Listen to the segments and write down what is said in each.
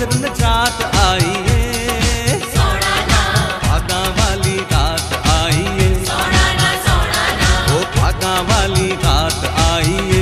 फिर जात आई है, भागा वाली रात आई है, वो भागा वाली रात आई है।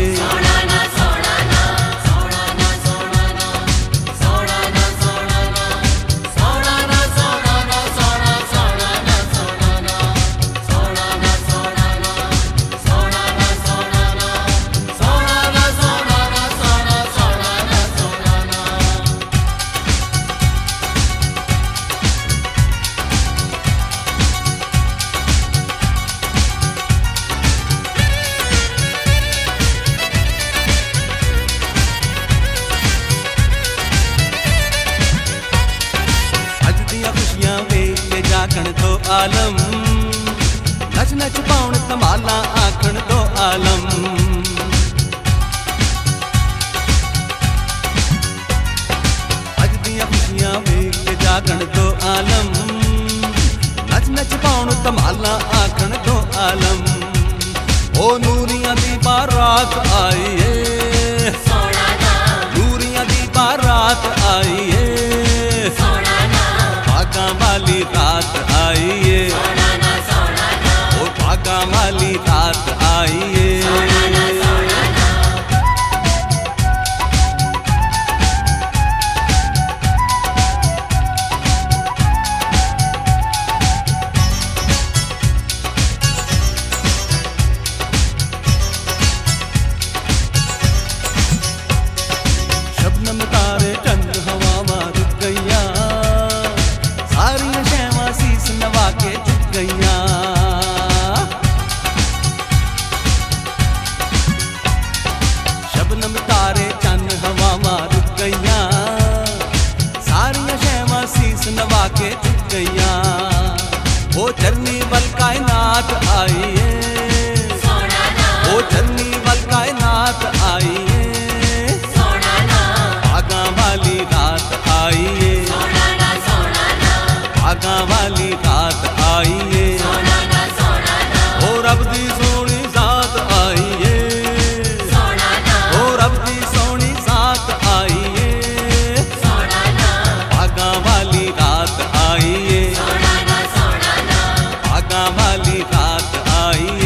जागण दो आलम, नच नच पाउण तमाला आखण दो आलम। अज दियां खुशियां वेख के जागण दो आलम, नच नच पाउण तमाला आखण दो आलम। ओ नूरियां दी बारात आई है, नूरियां दी बारात आई है, भागा वाली रात आई है, वो भागा वाली रात आई है। शबनम तारे चंद हवा में रुक गईया, सारियां शैवां शीस नवा के झुक गईया। शबनम तारे चंद हवा में रुक गईया, सारियां शैवां शीस नवा के झुक गईया। वो चरनी वल कायनात आई है, वो चरनी वल कायनात आई है, भागा वाली रात आई है, भागा वाली रात आई है। ओ रब दी सोनी जात आई है, ओ रब दी सोनी जात आई है, भागा वाली रात आई है, भागा वाली रात आई है।